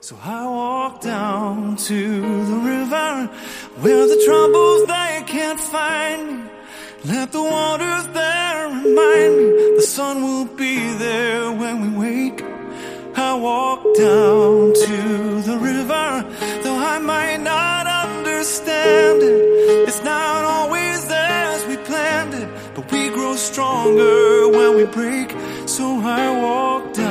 So I walk down to the river where the troubles they can't find me. Let the waters there remind me the sun will be there when we wake. I walk down to the river, though I might not understand it. It's not always as we planned it, but we grow stronger when we break. So I walk down